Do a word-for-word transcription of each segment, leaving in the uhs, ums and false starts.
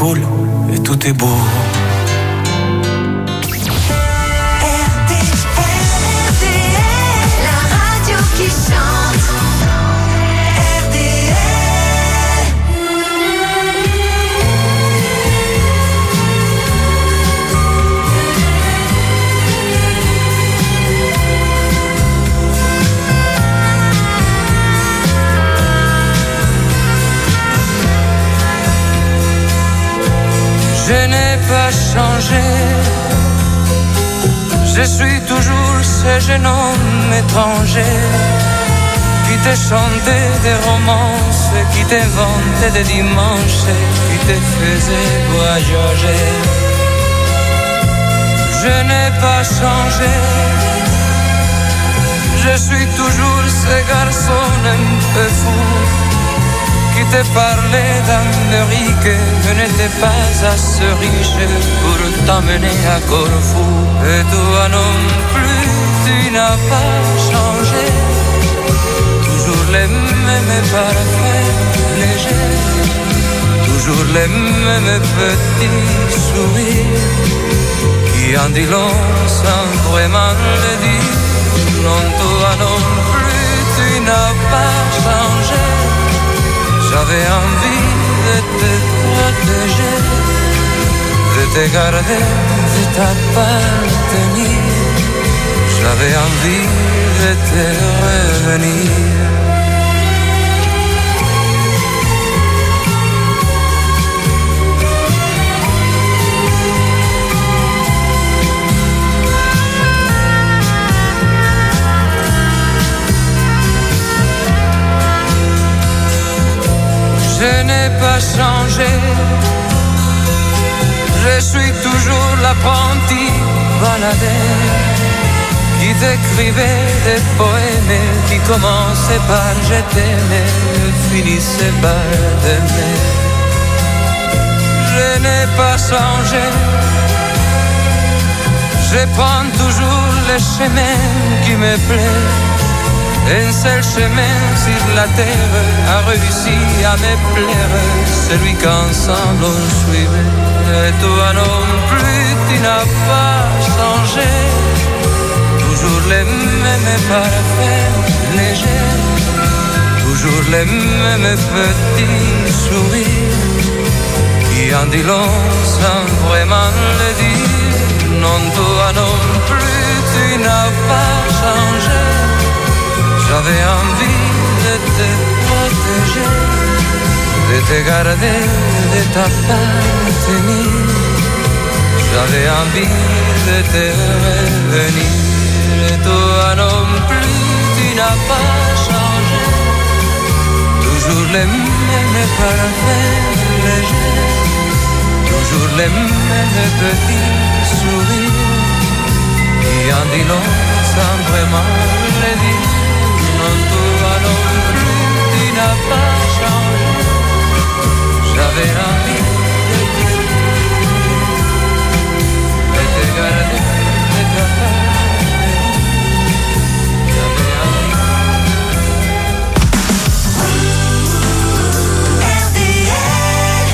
coule et tout est beau. Qui chante R D L. Je n'ai pas changé, je suis toujours ce jeune homme étranger qui te chantait des romances, qui t'inventait des dimanches, qui te faisait voyager. Je n'ai pas changé, je suis toujours ce garçon un peu fou qui te parlait d'Amérique, je n'étais pas assez riche pour t'emmener à Corfou. Et toi non plus, tu n'as pas changé, toujours les mêmes parfaits légers, toujours les mêmes petits sourires qui en dit long sans vraiment le dire. Non, toi non plus, tu n'as pas changé. J'avais envie de te protéger, de te garder, de t'appartenir. J'avais envie de te revenir. Je n'ai pas changé, je suis toujours l'apprenti baladeur qui t'écrivait des poèmes qui commençaient par je t'aimais, finissaient par t'aimer. Je n'ai pas changé, je prends toujours le chemin qui me plaît. Un seul chemin sur la terre a réussi à me plaire, celui qu'ensemble on suivait. Et toi non plus, tu n'as pas changé, toujours les mêmes parfaits légers, toujours les mêmes petits sourires qui en dit long sans vraiment le dire. Non, toi non plus, tu n'as pas changé. J'avais envie de te protéger, de te garder, de t'appartenir. J'avais envie de te revenir. Et toi non plus, tu n'as pas changé, toujours les mêmes parfaits légers, toujours les mêmes petits sourires qui en dit long sans vraiment le dire. Non, toi non plus, tu n'as pas changé. J'avais envie de te, de te garder, de t'appartenir. J'avais envie. R D L.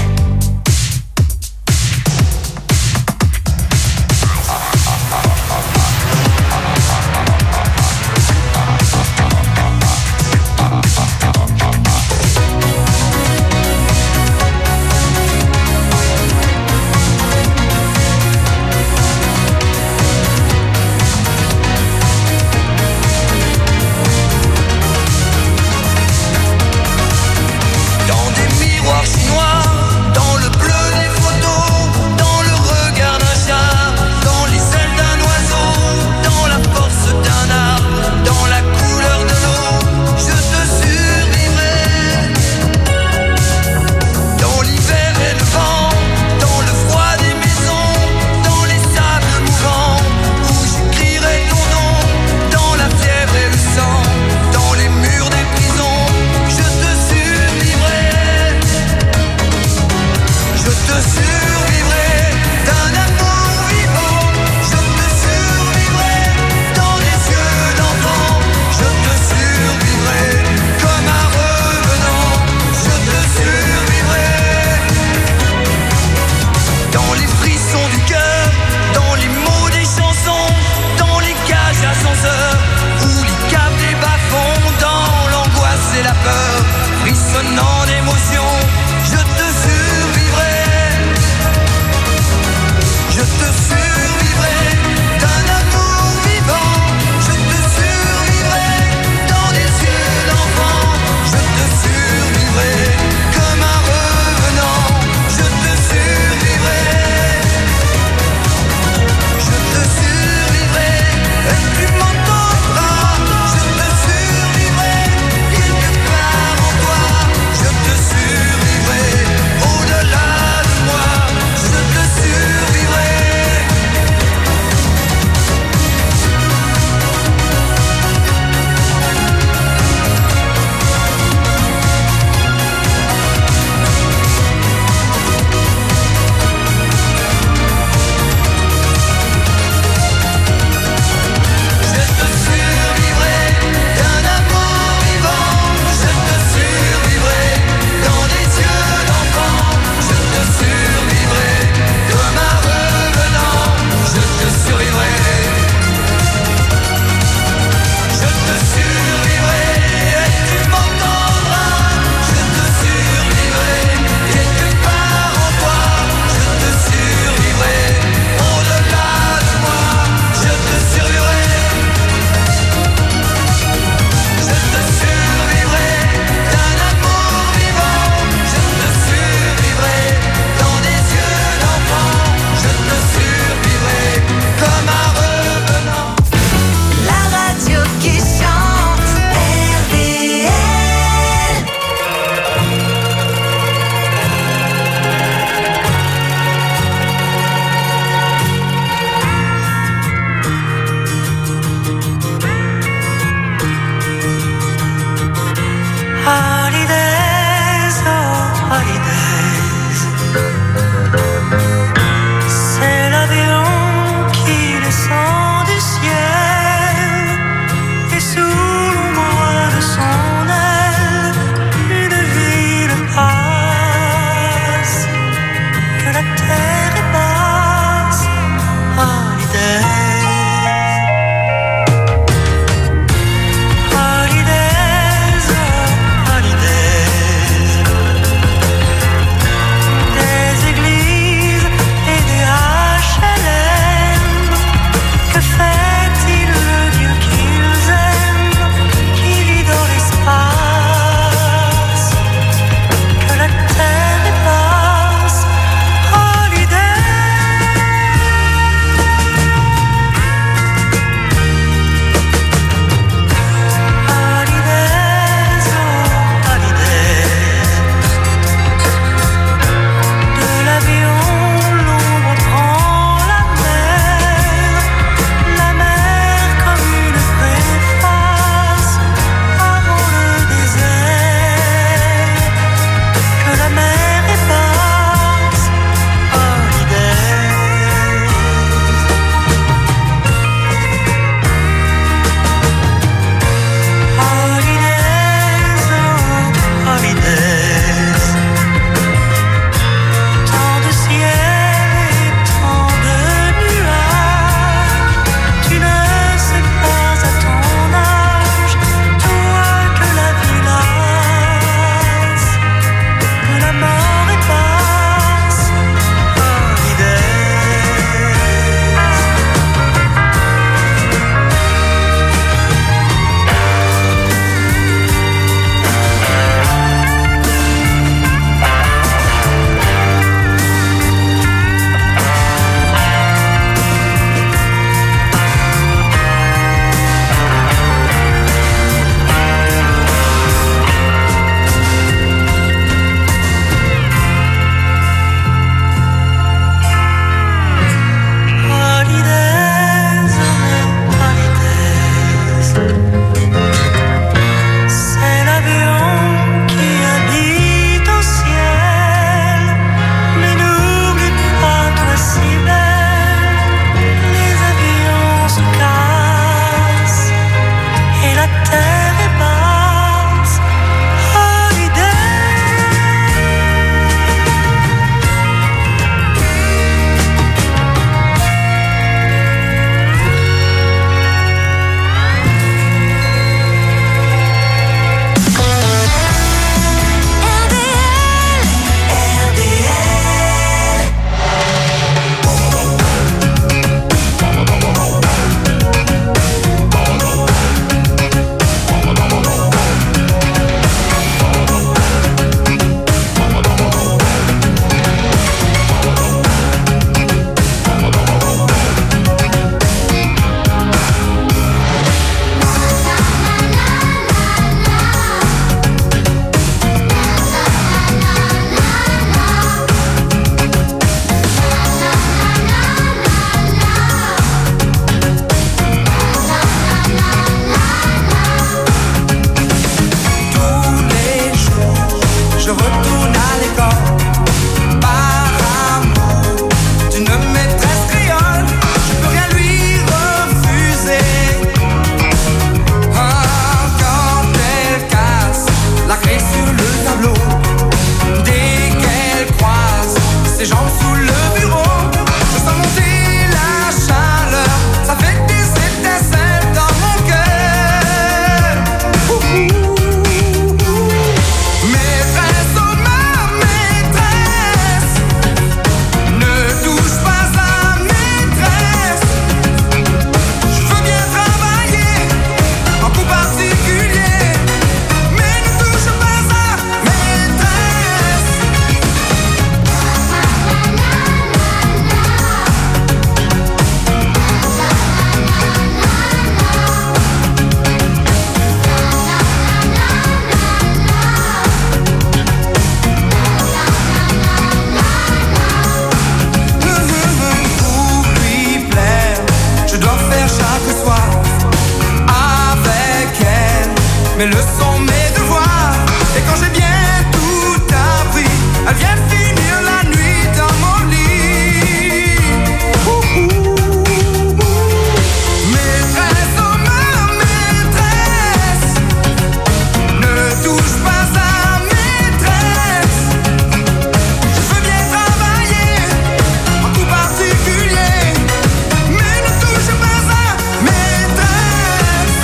mes leçons, mes devoirs. Et quand j'ai bien tout appris, elle vient finir la nuit dans mon lit. Ouh, ouh, ouh. Maîtresse, oh ma maîtresse, ne touche pas à maîtresse. Je veux bien travailler en coup particulier, mais ne touche pas à maîtresse.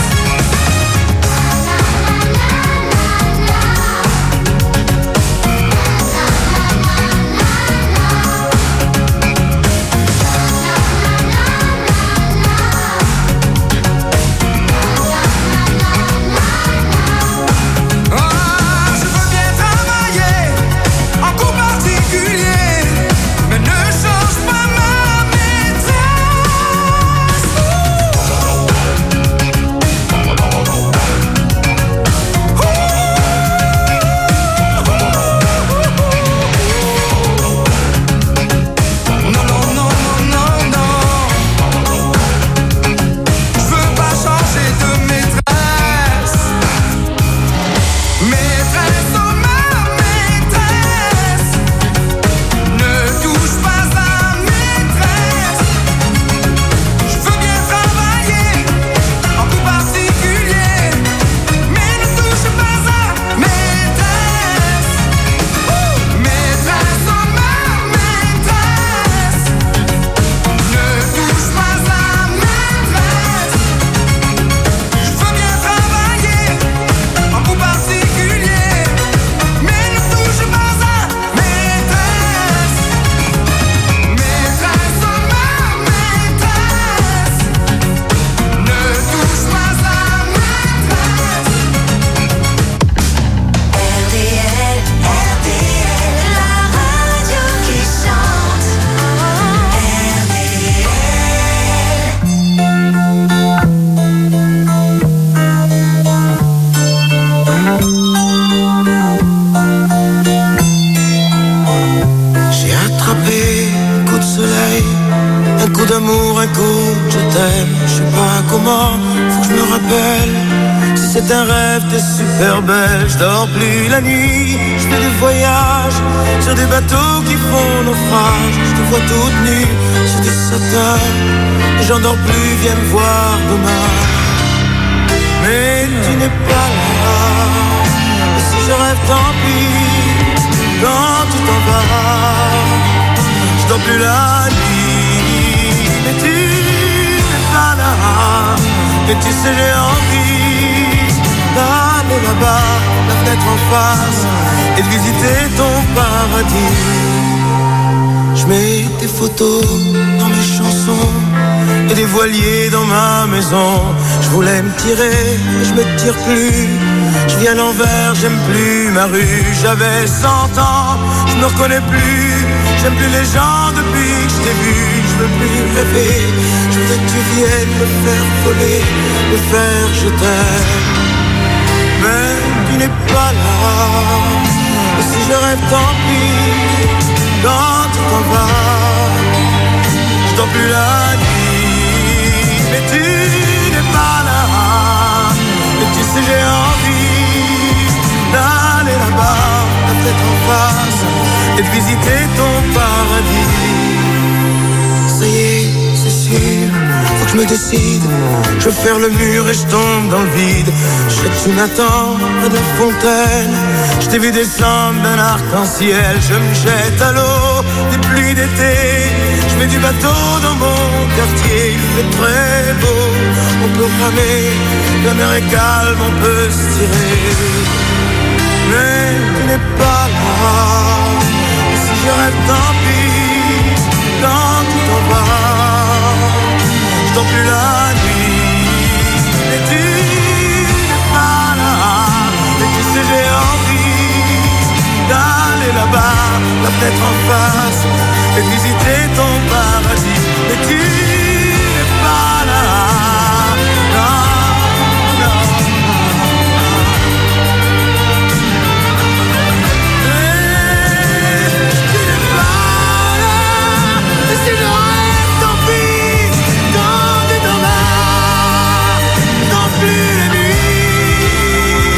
Ah, je veux bien travailler en coup particulier, mais ne change pas ma maîtresse. Non, non, non, non, non, non. Je veux pas changer de maîtresse. Maîtresse, oh ma maîtresse, ne touche pas à maîtresse. Je veux bien travailler en coup particulier, mais ne touche pas à maîtresse. Maîtresse, oh ma maîtresse, ne touche pas à maîtresse. Je veux bien travailler en coup particulier, mais ne touche pas à maîtresse. Maîtresse, oh ma maîtresse, ne touche pas à maîtresse. R D L, R D L, la radio qui chante. R D J'ai attrapé un coup de soleil, un coup d'amour, un coup de je t'aime. Je sais pas comment, faut que je me rappelle. Si c'est un rêve, t'es super belle. Je dors plus la nuit, je fais des voyages sur des bateaux qui font naufrage. Je te vois toute nue sur des satins. J'en dors plus, viens me voir demain. Mais tu n'es pas là. Et si je rêve, tant pis. Quand tu t'en vas, je dors plus la nuit. Mais tu n'es pas là. Et tu sais, j'ai envie d'aller là-bas, la fenêtre en face, et de visiter ton paradis. Je mets des photos dans mes chansons et des voiliers dans ma maison. Je voulais me tirer, mais je me tire plus. Je viens à l'envers, j'aime plus ma rue. J'avais cent ans, je me reconnais plus. J'aime plus les gens depuis que je t'ai vu. Je veux plus rêver, je voudrais que tu viennes me faire voler, me faire je t'aime. Mais tu n'es pas là. Et si je rêve, tant pis. Quand tu t'en vas, je dors plus la nuit. Mais tu n'es pas là. Et tu sais, j'ai envie d'aller là-bas, la tête en face, et de visiter ton paradis. Ça y est, c'est sûr, faut que je me décide. Je veux faire le mur et je tombe dans le vide. Je serai Nathan à la fontaine. Je t'ai vu descendre d'un arc-en-ciel. Je me jette à l'eau des pluies d'été. Je mets du bateau dans mon quartier. Il fait très beau, on peut ramer. La mer est calme, on peut se tirer. Mais tu n'es pas là. Et si je rêve, tant pis. Quand tu t'en vas, je dors plus la nuit. Mais tu n'es pas là. Et tu sais, j'ai envie d'aller là-bas, la fenêtre en face, et de visiter ton paradis. Mais tu n'es pas là. Non, non. Plus la nuit.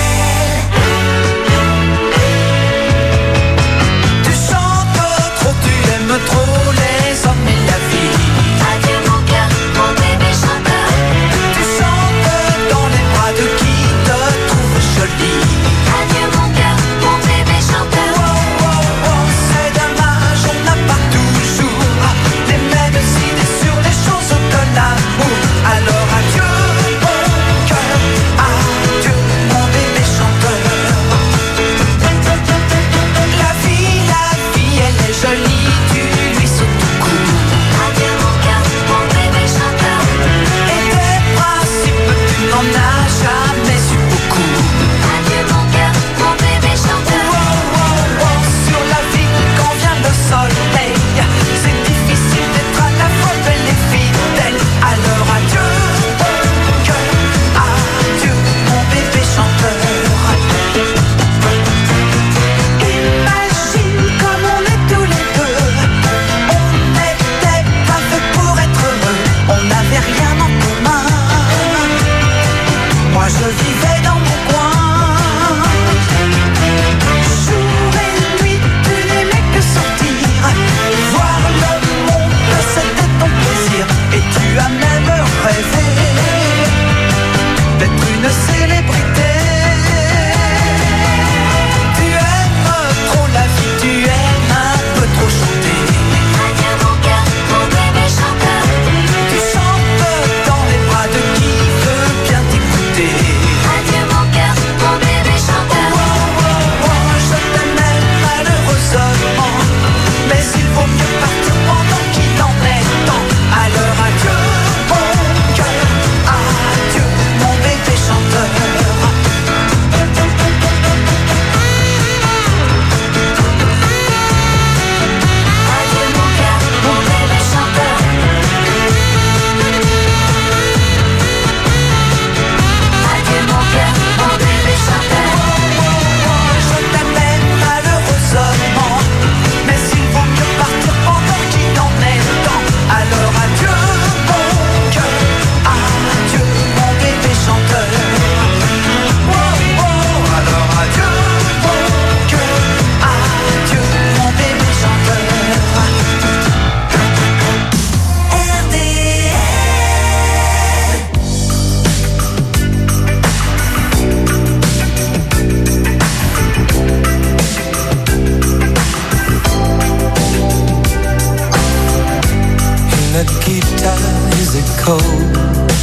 cold.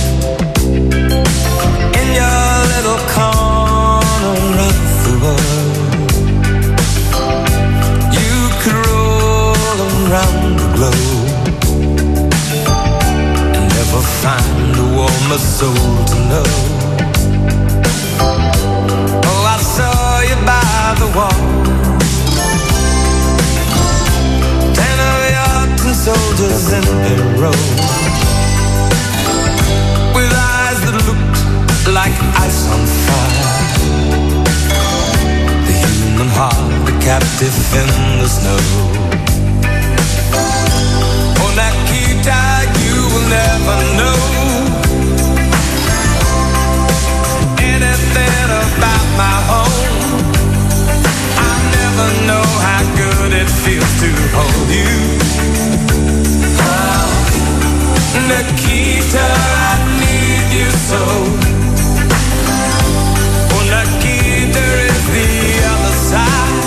In your little corner of the world, you could roll around the globe and never find a warmer soul to know. Oh, I saw you by the wall, ten of your ten soldiers in their row, with eyes that looked like ice on fire. The human heart, the captive in the snow. Oh, Nikita, you will never know anything about my home. I never know how good it feels to hold you. Oh, Nikita, I need you so. Oh, Nikita is the other side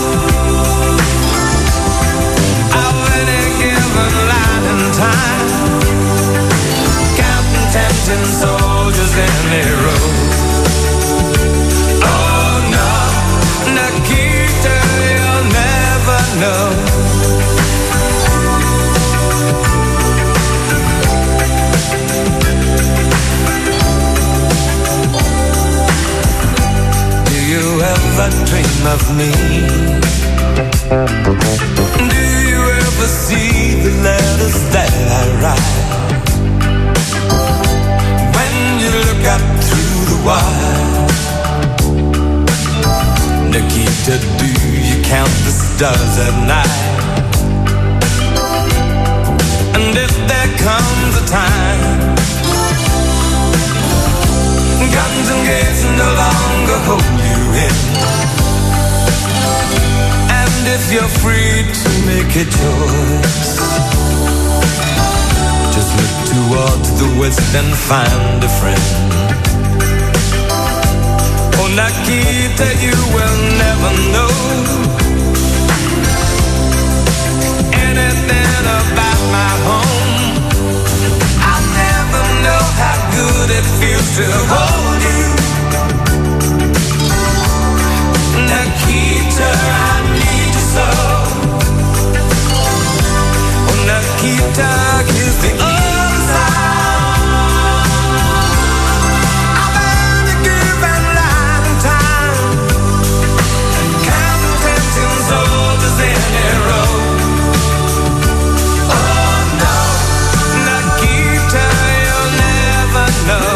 of any given line in time, counting tempting soldiers in a row. Oh no, Nikita, you'll never know. Do you ever dream of me? Do you ever see the letters that I write? When you look up through the wire, Nikita, do you count the stars at night? And if there comes a time guns and gates no longer hold you in, and if you're free to make a choice, just look towards the west and find a friend. Oh, Nikita, you will never know anything about my home. I'll never know how good it feels to hold you. Nikita, I need you so. Oh, Nikita, here's the other side of any given line in time, counting tempting soldiers in a row. Oh no, Nikita, you'll never know.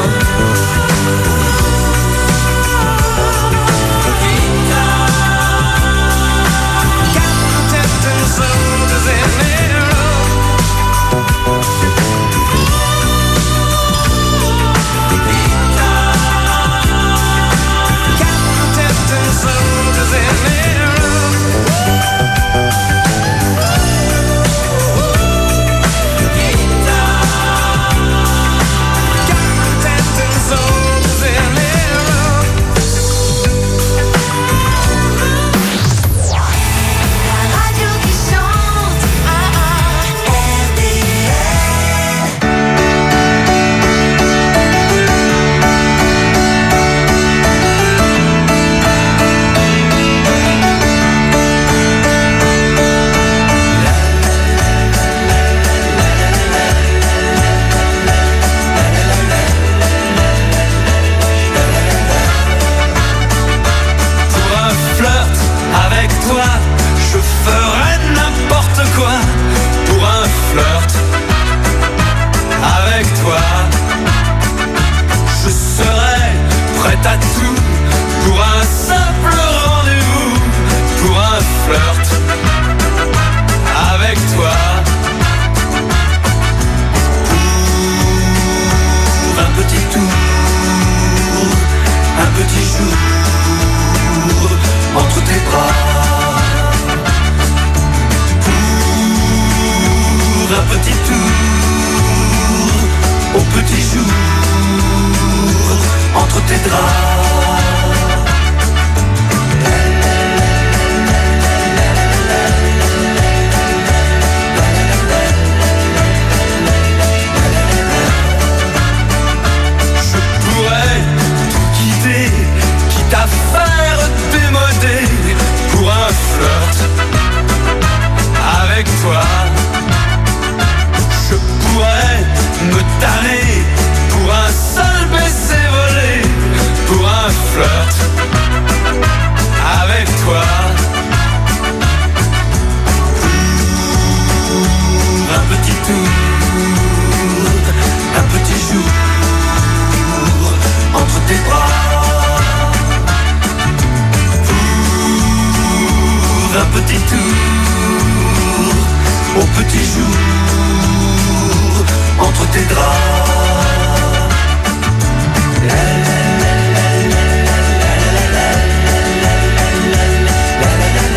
tes draps. La, la, la, la, la, la, la, la, la,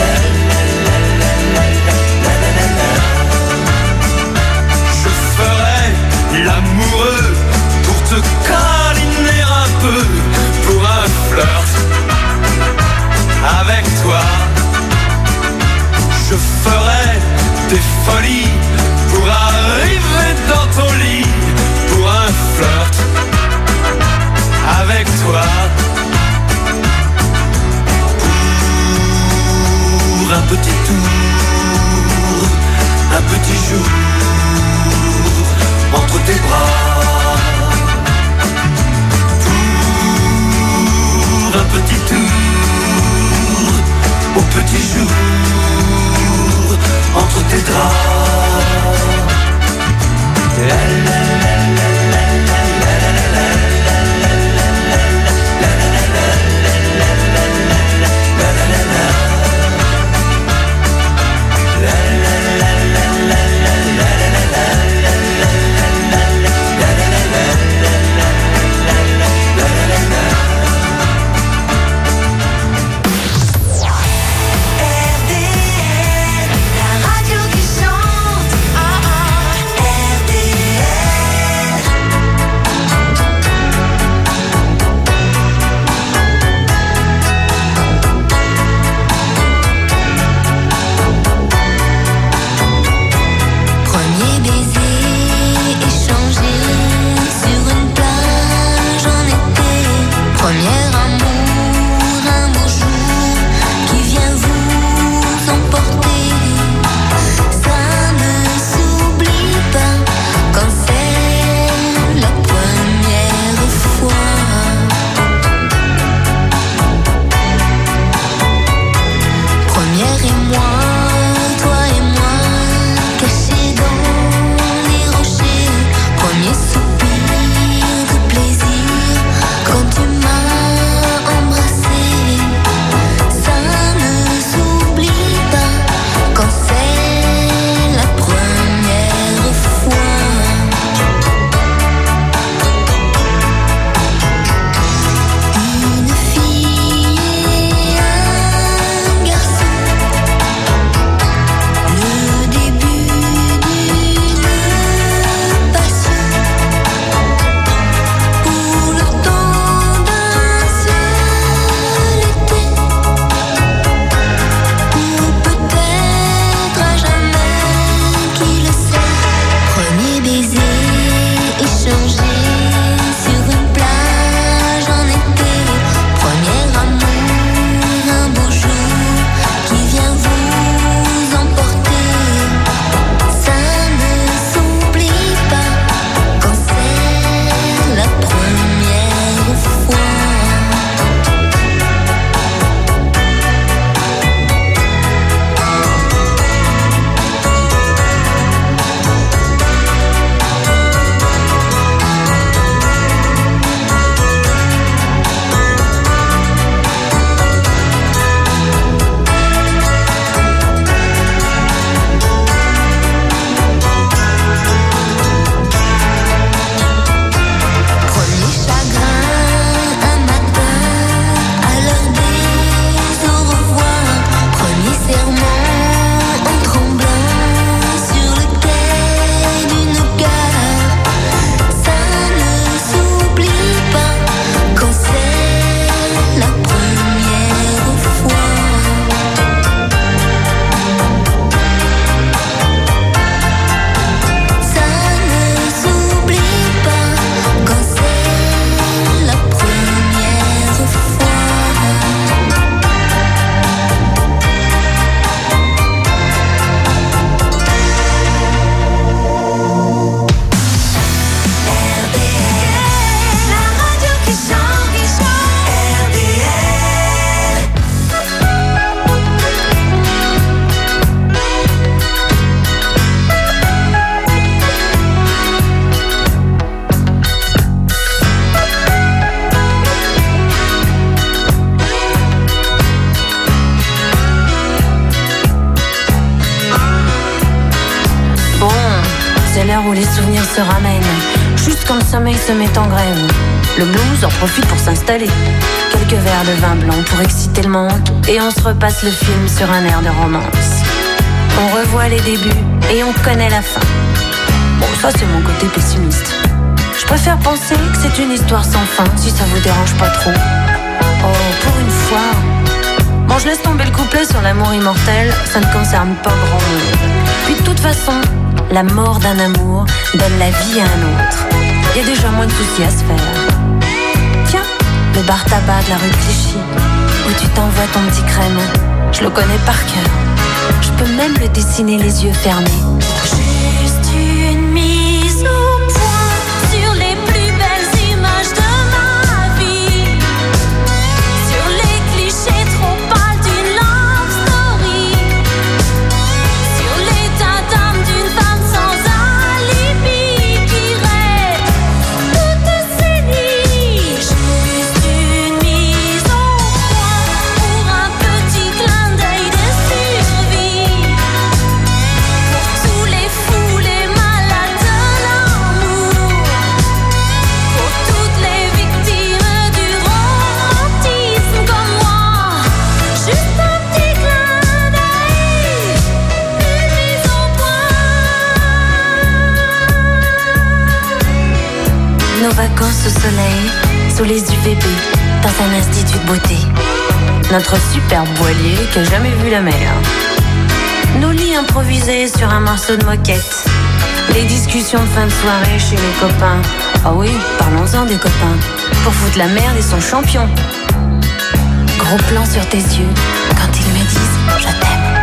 la, la. Je ferai l'amoureux pour te câliner un peu, pour un flirt avec toi. Je ferai des folies pour arriver dans ton lit, pour un flirt avec toi. Pour un petit tour, un petit jour entre tes bras. Pour un petit tour, au petit jour entre tes draps. c'est l'heure où les souvenirs se ramènent. Juste quand le sommeil se met en grève, le blues en profite pour s'installer. Quelques verres de vin blanc pour exciter le manque, et on se repasse le film sur un air de romance. On revoit les débuts et on connaît la fin. Bon, ça c'est mon côté pessimiste. Je préfère penser que c'est une histoire sans fin, si ça vous dérange pas trop. Oh, pour une fois. Bon, je laisse tomber le couplet sur l'amour immortel, ça ne concerne pas grand monde. Puis de toute façon, la mort d'un amour donne la vie à un autre. Il y a déjà moins de soucis à se faire. Tiens, le bar tabac de la rue Clichy, où tu t'envoies ton petit crème, je le connais par cœur. Je peux même le dessiner les yeux fermés. Juste une mise au point sur les plus belles images de ma vie, sur les clichés trop pâles d'une love story, sur l'état d'âme d'une femme sans alibi qui rêve toutes ses nuits. Juste une mise au point pour un petit clin d'œil de survie, pour tous les fous, les malades de l'amour, pour toutes les victimes du romantisme comme moi. Juste un petit clin d'œil, une mise au point. Nos vacances au soleil, sous les U V B, dans un institut de beauté. Notre superbe voilier qui a jamais vu la mer. Nos lits improvisés sur un morceau de moquette. Les discussions de fin de soirée chez les copains. Ah oui, parlons-en des copains. Pour foutre la merde, ils sont champions. Gros plan sur tes yeux quand ils me disent je t'aime.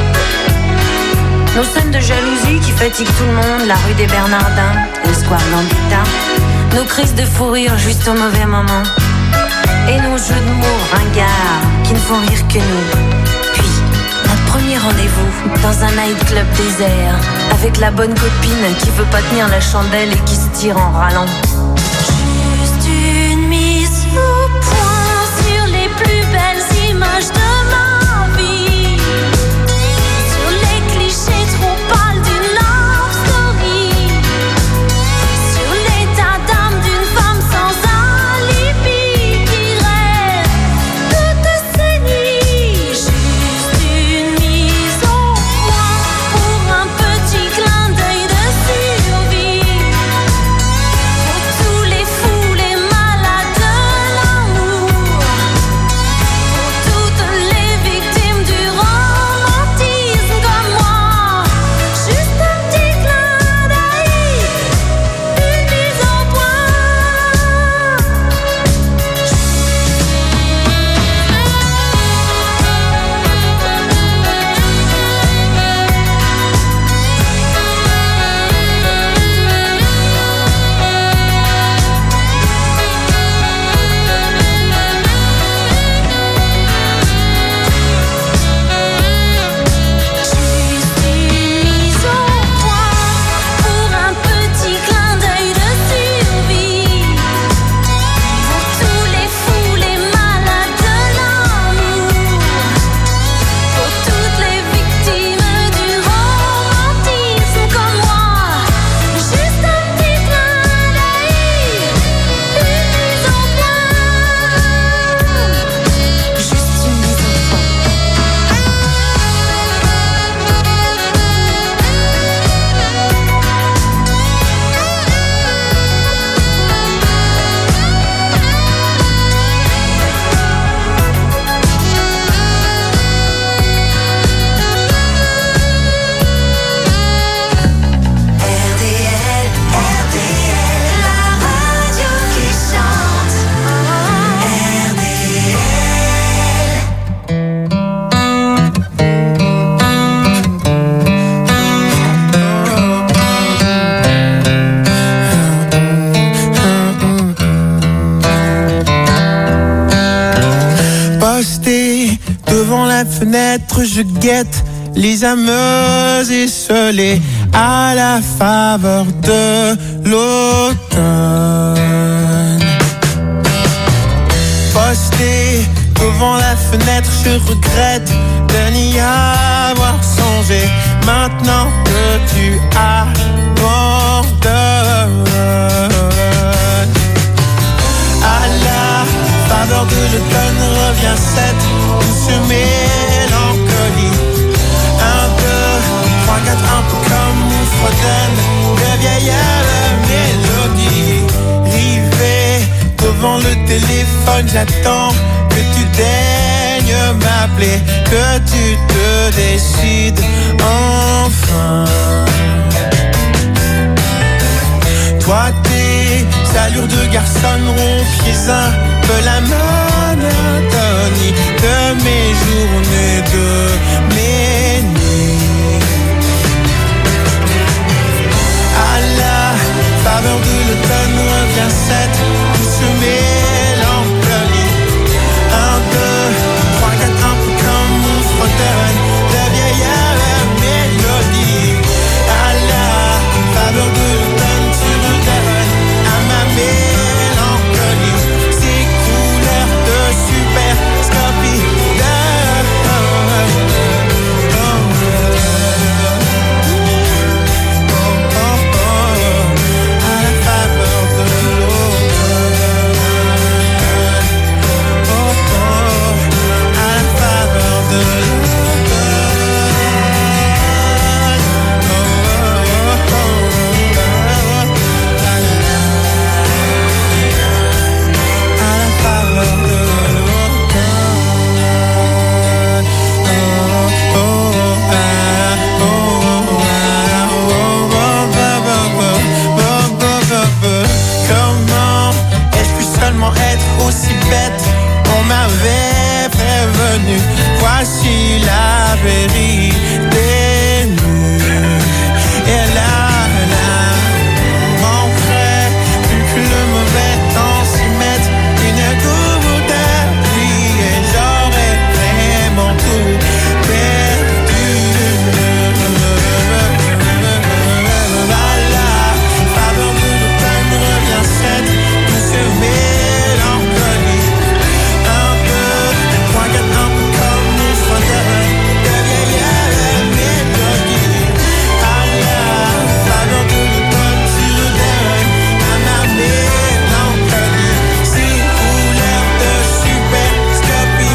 Nos scènes de jalousie qui fatiguent tout le monde, la rue des Bernardins, le square Gambetta. Nos crises de fou rire juste au mauvais moment. Et nos jeux de mots ringards qui ne font rire que nous. Puis, notre premier rendez-vous dans un nightclub désert, avec la bonne copine qui veut pas tenir la chandelle et qui se tire en râlant. Juste une mise au point sur les plus belles images de ma vie, sur les clichés trop pâles d'une love story, sur l'état d'âme d'une femme sans alibi qui rêve toutes ses nuits. Juste une mise au point pour un petit clin d'œil de survie, pour tous les fous, les malades de l'amour, pour toutes les victimes du romantisme comme moi. Juste un petit clin d'œil, une mise au point. Juste une mise au point pour un petit clin d'œil de survie, pour tous les fous, les malades de l'amour, pour toutes les victimes du romantisme comme moi. Juste un petit clin d'œil, une mise au point. Juste une mise au point. R D L, R D L, la radio qui chante. R D L. Posté devant la fenêtre, je guette les âmes esselées à la faveur de l'automne. Posté devant la fenêtre, je regrette de n'y avoir songé. Maintenant que tu avances, l'automne revient cette douce mélancolie. Un, deux, trois, quatre, un peu comme on fredonne de vieilles mélodies. Rivé devant le téléphone, j'attends que tu daignes m'appeler, que tu te décides enfin. Toi tes allures de garçon rompiez un peu la monotonie de mes journées, de mes nuits. À la faveur de l'automne revient cette douce mélancolie. Un, deux, trois, quatre, un peu comme on fredonne de vieilles mélodies. À la faveur de l'automne tu redonnes à ma mélancolie ces couleurs de super scopie de aussi bête, on m'avait prévenu. Voici la vérité nue. Et là, là, manquerait plus que le mauvais temps s'y mette une goutte de pluie et j'aurais vraiment tout perdu. Voilà, faveur de l'automne revient cette douce mélancolie. Un peu, trois, quatre, un peu comme on fredonne de vieilles mélodies. À la faveur de l'automne tu redonnes à ma mélancolie ces couleurs de super scopie.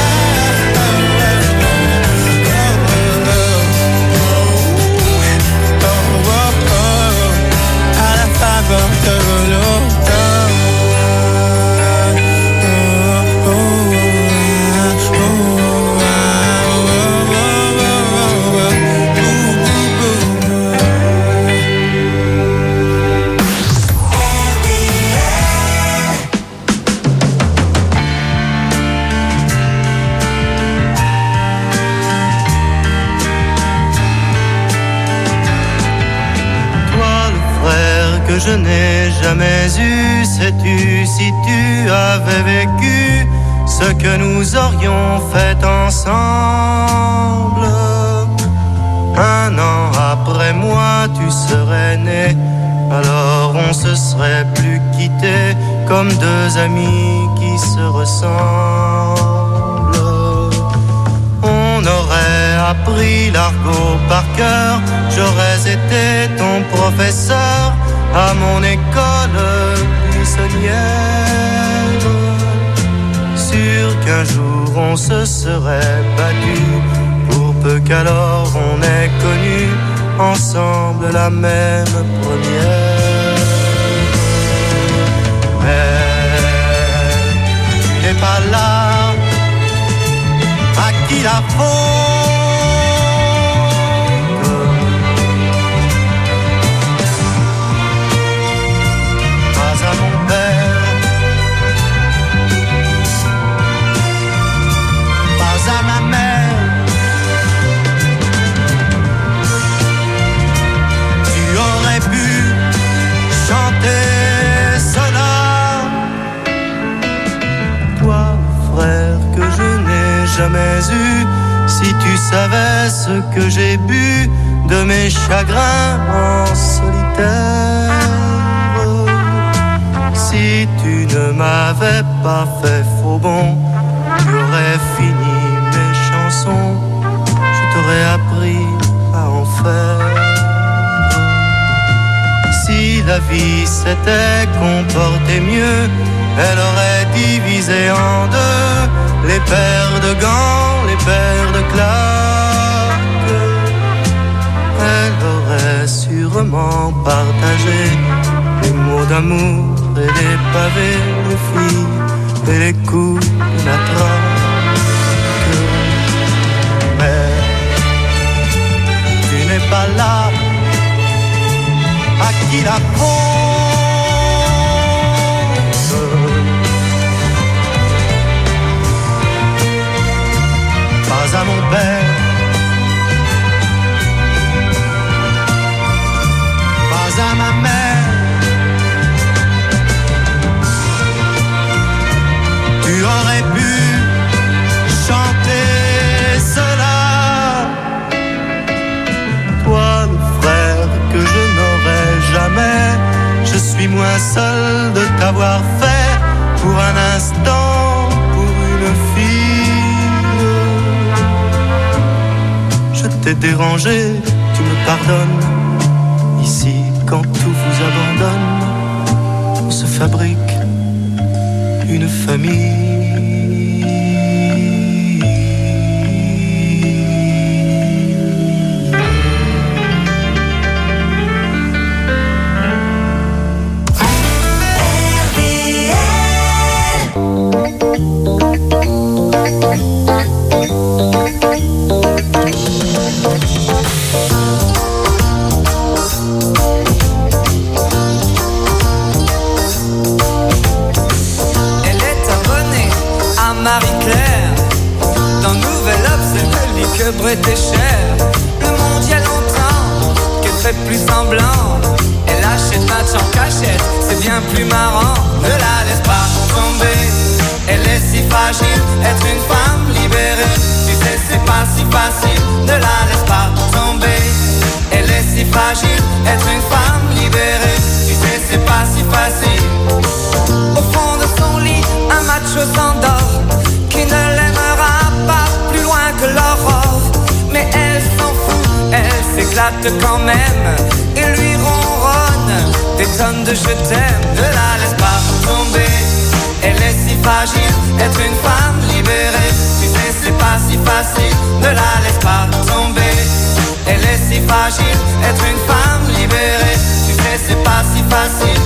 À la faveur de l'automne. Que je n'ai jamais eu, sais-tu si tu avais vécu ce que nous aurions fait ensemble? Un an après moi, tu serais né, alors on se serait plus quittés comme deux amis qui se ressemblent. On aurait appris l'argot par cœur, j'aurais été ton professeur à mon école buissonnière. Sûr qu'un jour on se serait battu, pour peu qu'alors on ait connu ensemble la même première. Mais tu n'es pas là, à qui la faute? À mon père, pas à ma mère. Tu aurais pu chanter cela. Toi, frère, que je n'ai jamais eu, si tu savais ce que j'ai bu de mes chagrins en solitaire. Si tu ne m'avais pas fait faux bon, tu aurais fini mes chansons, je t'aurais appris à en faire. Si la vie s'était comportée mieux, elle aurait divisé en deux les paires de gants, les paires de claques. Elle aurait sûrement partagé les mots d'amour et les pavés, les filles et les coups de la traque. Mais tu n'es pas là, à qui la faute? Pas à mon père, pas à ma mère. Tu aurais pu chanter cela, toi le frère que je n'aurai jamais. Je suis moins seul de t'avoir fait pour un instant, pour une fille. Je t'ai dérangé, tu me pardonnes. Ici, quand tout vous abandonne, on se fabrique une famille. Marie-Claire, dans Nouvelle Obs, elle me dit que Brett est cher. Le monde y a longtemps qu'elle fait plus semblant. Elle achète match en cachette, c'est bien plus marrant. Ne la laisse pas tomber, elle est si fragile. Être une femme libérée, tu sais c'est pas si facile. Ne la laisse pas tomber, elle est si fragile. Être une femme libérée, tu sais c'est pas si facile. Au fond de son lit, un macho s'endort, qui ne l'aimera pas plus loin que l'aurore. Mais elle s'en fout, elle s'éclate quand même, et lui ronronne des tonnes de je t'aime. Ne la laisse pas tomber, elle est si fragile. Être une femme libérée, tu sais c'est pas si facile. Ne la laisse pas tomber, elle est si fragile. Être une femme libérée, tu sais c'est pas si facile.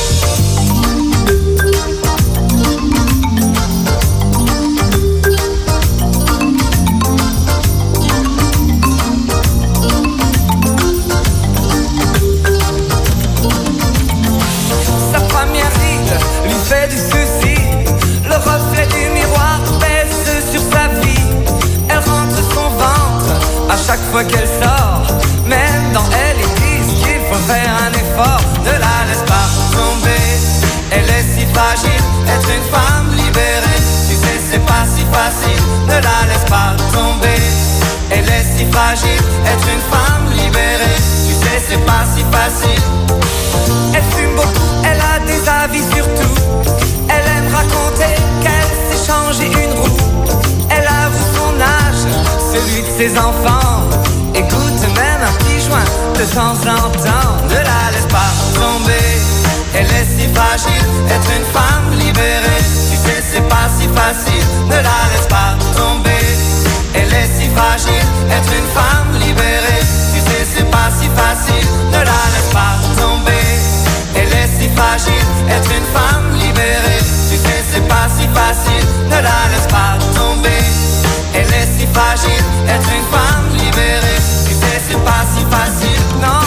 Fait du souci, le reflet du miroir pèse sur sa vie. Elle rentre son ventre à chaque fois qu'elle sort. Même dans elle, ils disent qu'il faut faire un effort. Ne la laisse pas tomber, elle est si fragile. Être une femme libérée, tu sais c'est pas si facile. Ne la laisse pas tomber, elle est si fragile. Être une femme libérée, tu sais c'est pas si facile. Elle fume beaucoup, elle a des avis sur tout. Elle aime raconter qu'elle s'est changé une roue. Elle avoue son âge, celui de ses enfants. Écoute même un petit joint de temps en temps. Ne la laisse pas tomber, elle est si fragile. Être une femme libérée, tu sais c'est pas si facile. Ne la laisse pas tomber, elle est si fragile. Être une femme libérée, tu sais c'est pas si facile. Ne la laisse pas tomber, elle est si fragile. Être une femme libérée, tu sais c'est pas si facile. Ne la laisse pas tomber, elle est si fragile. Être une femme libérée, tu sais c'est pas si facile. Non.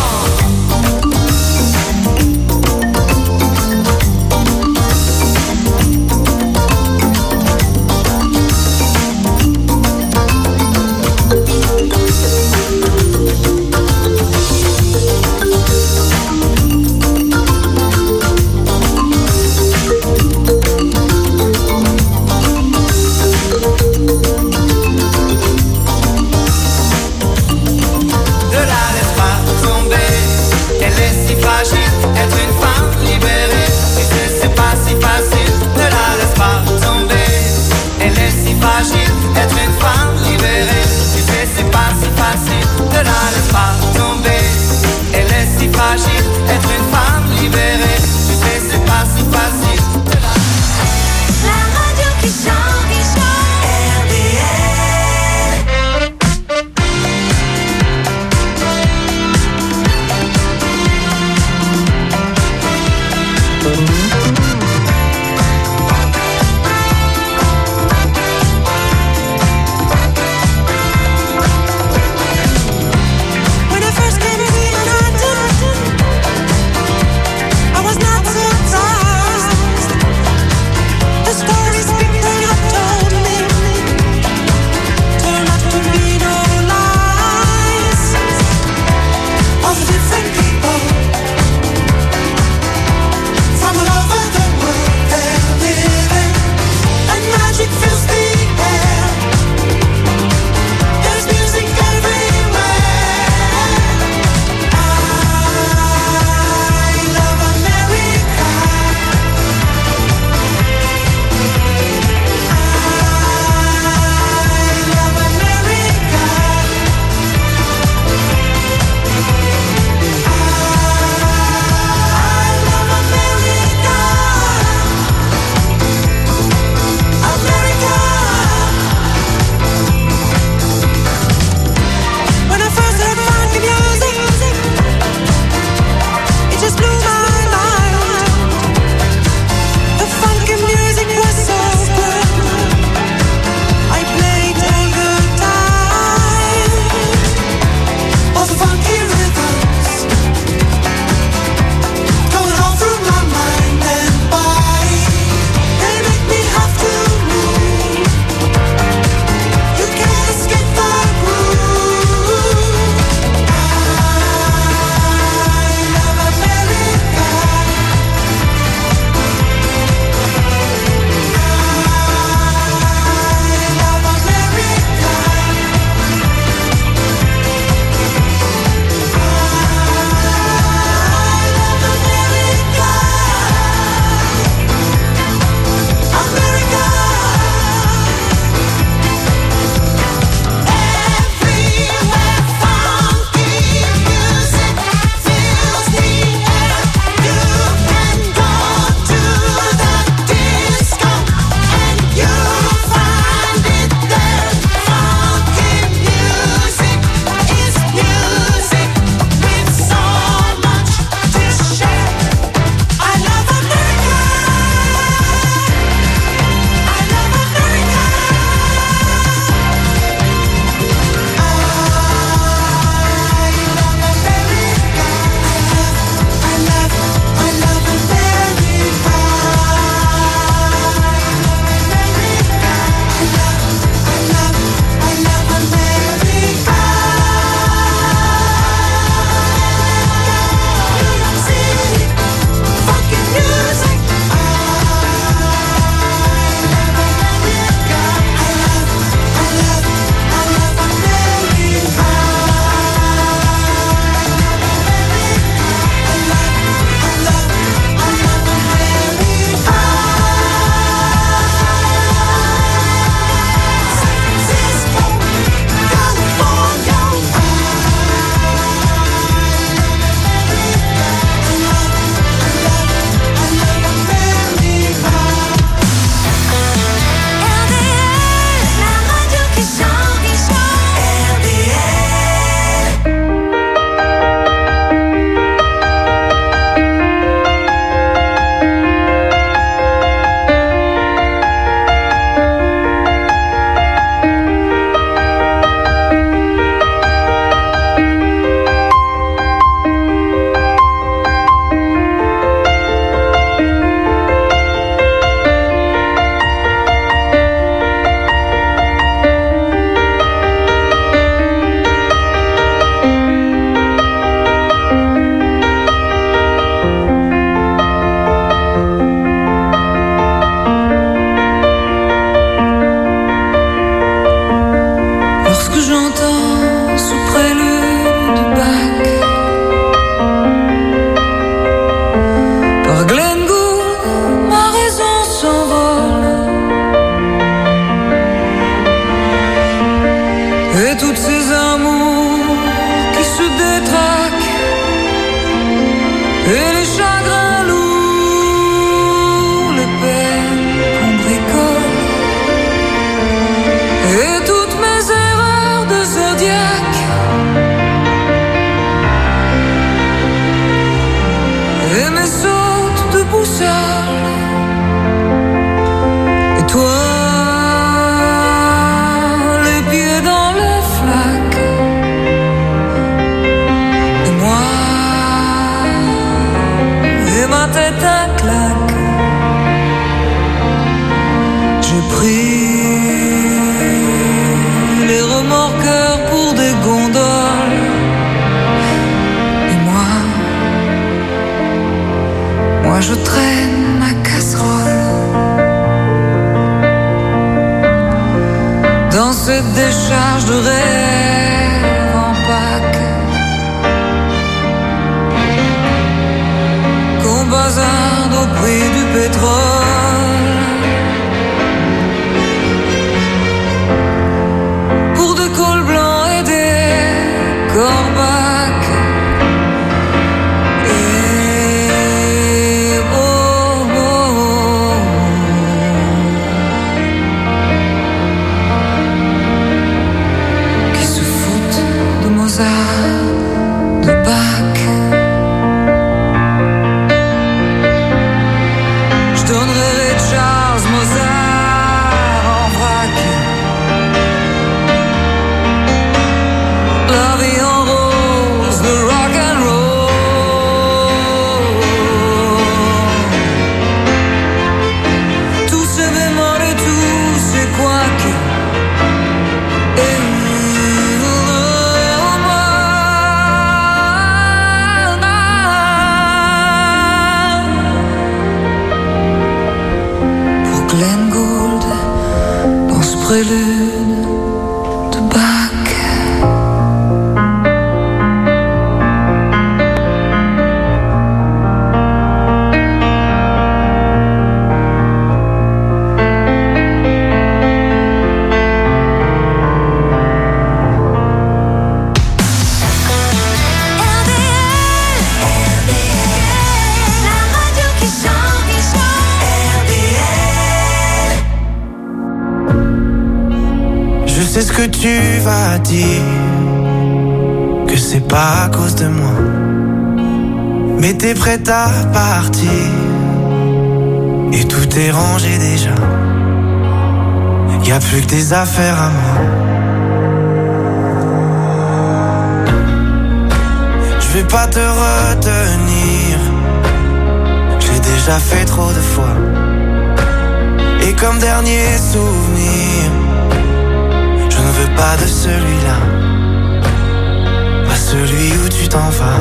de rêve en Pâques, qu'on bazarde au prix du pétrole, pour des cols blancs et des corbacs. Et oh, oh, oh, qui se foutent de Mozart, de Bach. Je donnerai Charles Mozart en vrac. La vie en rose, le rock and roll. Tous ces bémols et tous ces couacs. Et pour Glenn Gould, dans ce prélude de Bach. La radio qui chante, qui chante. Je sais ce que tu vas dire, que c'est pas à cause de moi, mais t'es prête à partir, et tout est rangé déjà. Y a plus que des affaires à moi. Je vais pas te retenir, j'ai déjà fait trop de fois. Et comme dernier souvenir, je ne veux pas de celui-là, pas celui où tu t'en vas.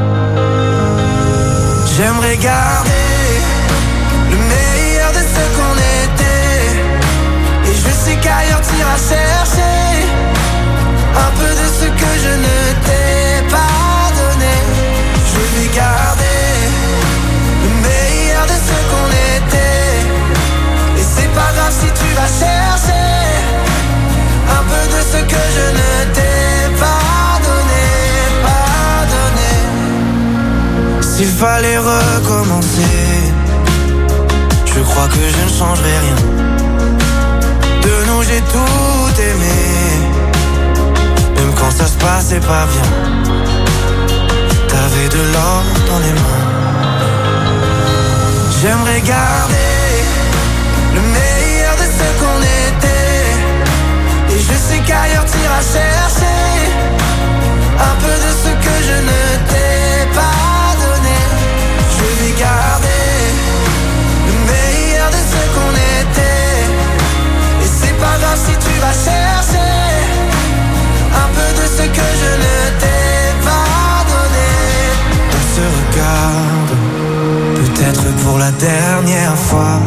J'aimerais garder le meilleur de ce qu'on était, et je sais qu'ailleurs t'iras chercher un peu de ce que je ne t'ai pas donné. Je vais garder le meilleur de ce qu'on était, et c'est pas grave si tu vas chercher un peu de ce que je ne t'ai pas donné, pas donné. S'il fallait recommencer, je crois que je ne changerai rien. De nous j'ai tout aimé, même quand ça se passait pas bien. T'avais de l'or dans les mains. J'aimerais garder le meilleur de ce qu'on était, et je sais qu'ailleurs t'iras chercher un peu de ce que je ne t'ai pas donné. Je vais garder le meilleur de ce qu'on était, et c'est pas grave si tu vas chercher un peu de ce que je ne t'ai pas donné. On se regarde, peut-être pour la dernière fois,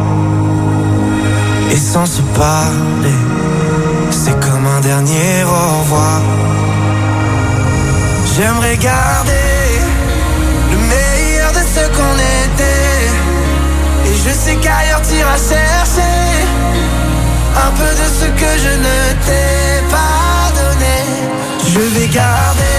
et sans se parler, c'est comme un dernier au revoir. J'aimerais garder le meilleur de ce qu'on était, et je sais qu'ailleurs t'iras chercher un peu de ce que je ne t'ai pas donné. Je vais garder